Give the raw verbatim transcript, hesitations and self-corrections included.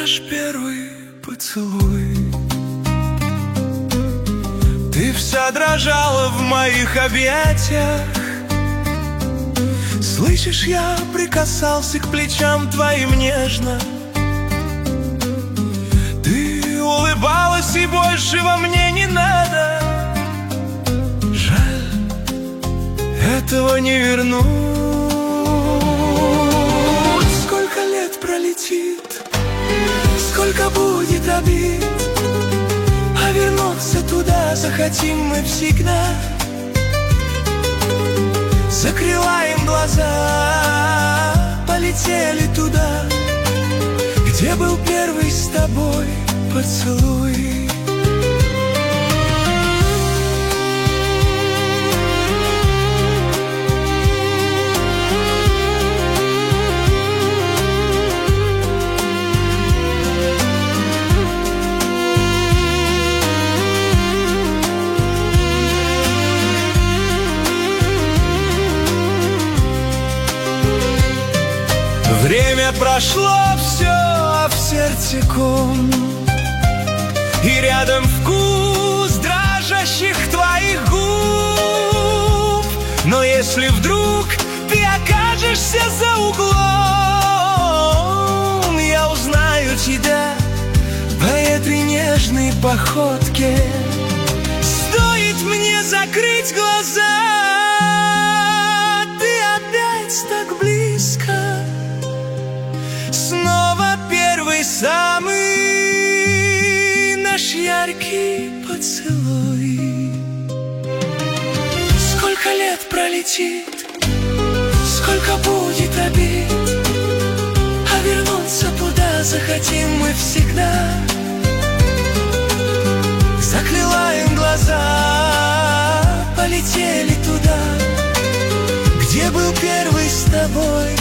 наш первый поцелуй. Ты вся дрожала в моих объятиях. Слышишь, я прикасался к плечам твоим нежно. Ты улыбалась, и больше во мне не надо. Жаль, этого не вернуть. Сколько лет пролетит, сколько будет обид, а вернуться туда захотим мы всегда. Закрываем глаза, полетели туда, где был первый с тобой поцелуй. Время прошло все, а в сердце ком, и рядом вкус дрожащих твоих губ. Но если вдруг ты окажешься за углом, я узнаю тебя по этой нежной походке. Стоит мне закрыть глаза, ты опять так близко. Снова первый, самый наш яркий поцелуй. Сколько лет пролетит, сколько будет обид, а вернуться туда захотим мы всегда. Закрываем глаза, полетели туда, где был первый с тобой